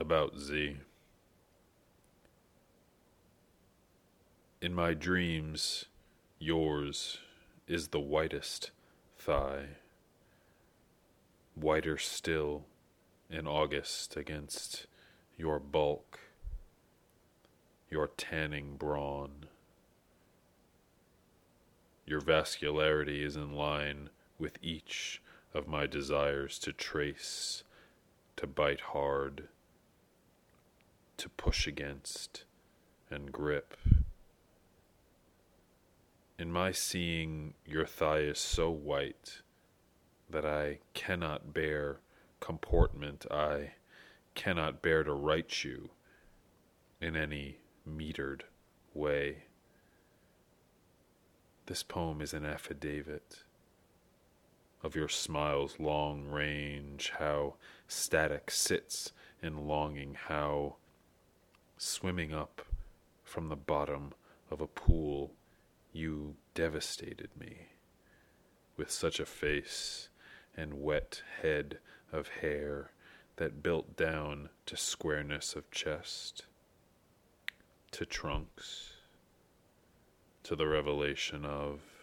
About Z. In my dreams, yours is the whitest thigh, whiter still in August against your bulk, your tanning brawn. Your vascularity is in line with each of my desires to trace, to bite hard, to push against and grip. In my seeing, your thigh is so white that I cannot bear comportment. I cannot bear to write you in any metered way. This poem is an affidavit of your smile's long range, how static sits in longing, how swimming up from the bottom of a pool you devastated me with such a face and wet head of hair that built down to squareness of chest, to trunks, to the revelation of